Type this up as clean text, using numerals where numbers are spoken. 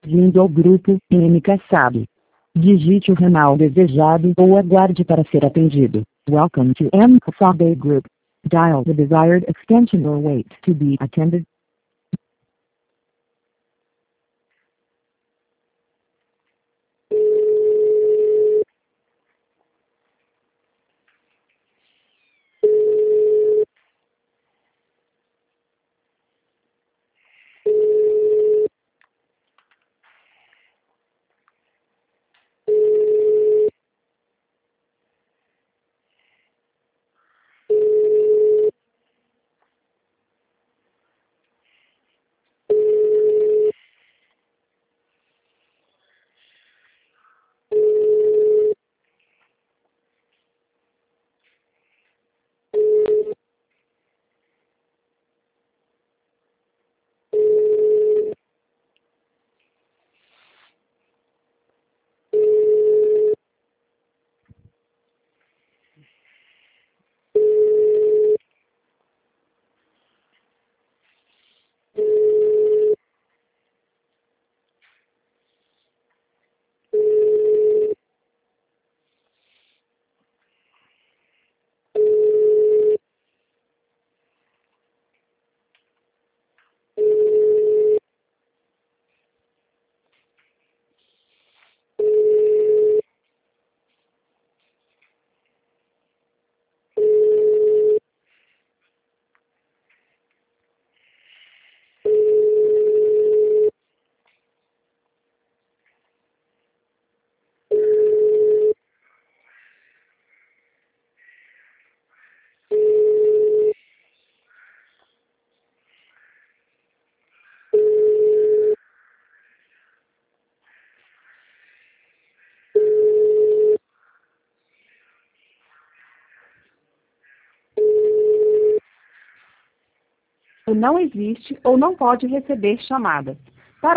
Vindo ao grupo MK SAB. Digite o ramal desejado ou aguarde para ser atendido. Welcome to MK SAB Group. Dial the desired extension or wait to be attended. Não existe ou não pode receber chamadas.